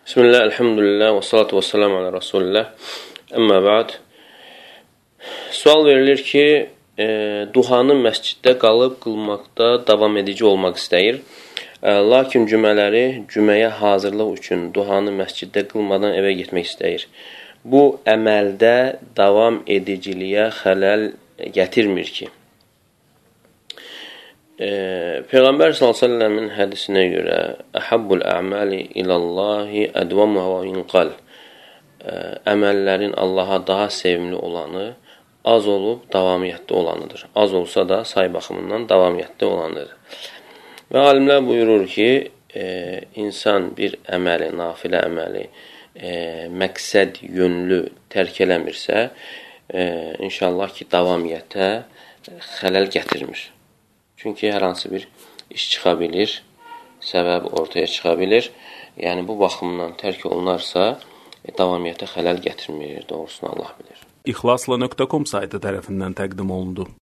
Bismillah, elhamdülillah, və salatu və salamu alə Rasulillah. Əmmə ba'd. Sual verilir ki, duhanı məsciddə qalıb qılmaqda davam edici olmaq istəyir. Lakin cüməyə hazırlıq üçün duhanı məsciddə qılmadan evə getmək istəyir. Bu, əməldə davam ediciliyə xələl gətirmir ki. Peyğəmbər s.ə.v-in hədisinə görə Əhabbul ə'məli ilallahi ədvamuha və inqal. Əməllərin Allaha daha sevimli olanı az olub davamiyyətli olanıdır. Az olsa da say baxımından davamiyyətli olanıdır. Və alimlər buyurur ki, insan bir əməli, nafilə əməli məqsəd yönlü tərk eləmirsə, inşallah ki, davamiyyətə xələl gətirmir. Çünki hər hansı bir iş çıxa bilir, səbəb ortaya çıxa bilir. Yəni, bu baxımdan tərk olunarsa, davamiyyətə xələl gətirmir, doğrusunu Allah bilir. İxlasla.com saytı tərəfindən təqdim olundu.